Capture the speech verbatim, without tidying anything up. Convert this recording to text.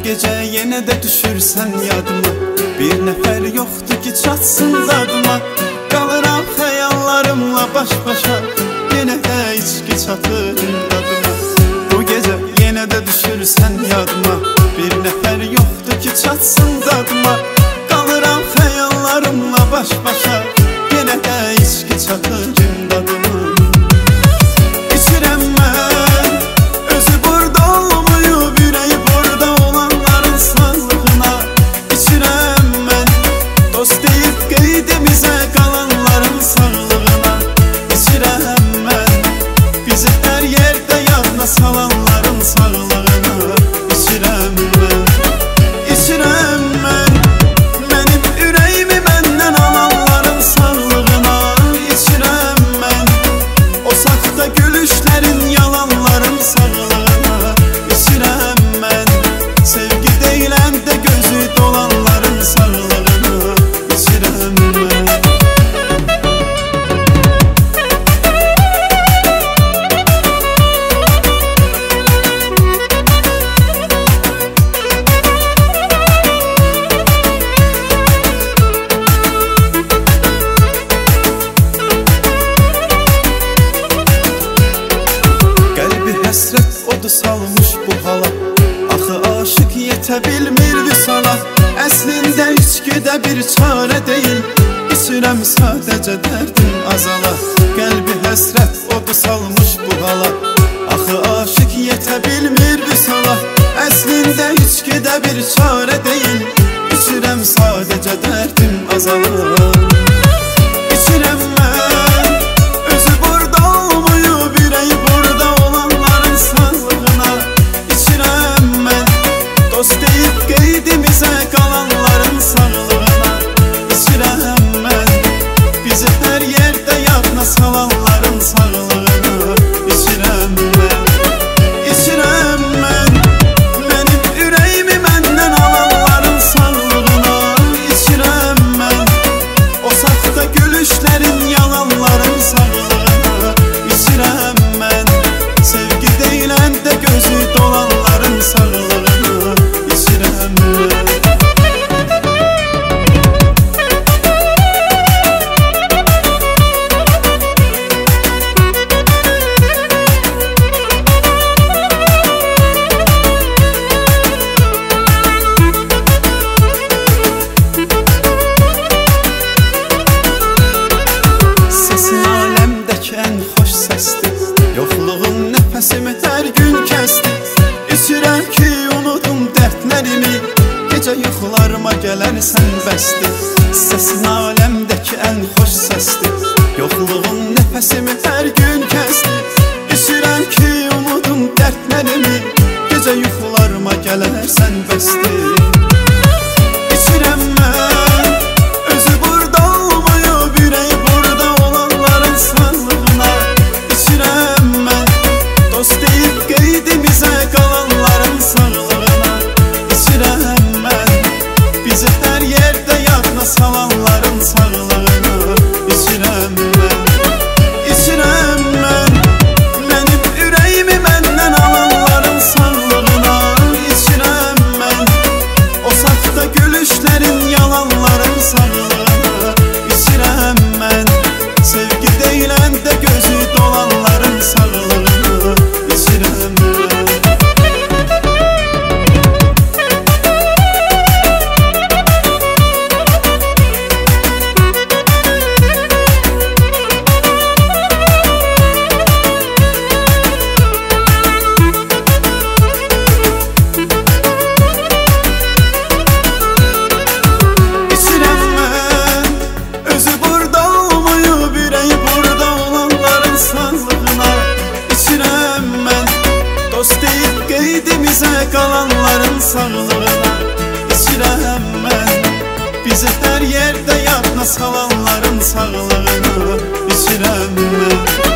gece yenə də düşürsən yadıma, bir nəfər yoxdur ki çatsın dadıma. Qalıram xəyallarımla baş-başa, yenə də içki çatır dadıma. Bu gecə yenə də düşürsən yadıma, bir nəfər yoxdur ki çatsın dadıma. Qalıram xəyallarımla baş-başa, yenə də içki çatır dadıma. İçirəm mən özü burada olmayıb, ürəyi burada olanların sağlığına. İçirəm mən dost deyib qeydimizə qalanların sağlığına. İçirəm mən bizi hər yerdə yadına salanların sağlığına. İçirəm mən, içirəm mən mənim ürəyimi məndən alanların sağlığına. İçirəm mən o saxta gülüşlərin, yalanların sağlığına. İçirəm mən sevgi deyilən də gözü dolanların sağlığına. İçirəm mən. Həsrət odu salmış bu hala, axı aşıq yetə bilmir vüsala. Əslində içkidə bir çarə deyil, içirəm sadəcə dərdim azala. Qəlbi həsrət odu salmış bu hala, axı aşıq yetə bilmir vüsala. Əslində içkidə bir çarə deyil, içirəm sadəcə dərdim azala. İçirəm mən özü burada olmayıb, ürəyi burada olanların sağlığına. İçirəm mən dost deyib qeydimizə qalanların sağlığına. İçirəm mən bizi hər yerdə yadına salanların sağlığına. İçirəm mən, içirəm mən mənim ürəyimi məndən alanların sağlığına. İçirəm mən o saxta gülüşlərin, yalanların sağlığına. İçirəm mən sevgi deyilən də gözü dolanların sağlığına. İçirəm mən. Səsin aləmdəki ən xoş səsdir, yoxluğun nəfəsimi hər gün kəsdi. İçirəm ki unudum dərdlərimi, gecə yuxularıma gələrsən bəsdir. Səsin aləmdəki ən xoş səsdir, yoxluğun nəfəsimi hər gün kəsdi. İçirəm ki unudum dərdlərimi, gecə yuxularıma gələrsən bəsdir. İçirəm mən özü burada olmayıb, ürəyi burada olanların sağlığına. İçirəm mən dost deyib qeydimizə qalanların sağlığına. İçirəm mən bizi hər yerdə yadına salanların sağlığına. İçirəm mən, içirəm mən mənim ürəyimi məndən alanların sağlığına. İçirəm mən o saxta gülüşlərin, yalanların sağlığına. İçirəm mən sevgi deyilən də gözü dolanların sağlığına. İçirəm mən. İçirəm mən özü burada olmayıb, ürəyi burada olanların sağlığına. İçirəm mən dost deyib qeydimizə qalanların sağlığına. İçirəm mən bizi hər yerdə yadına salanların sağlığına. İçirəm mən.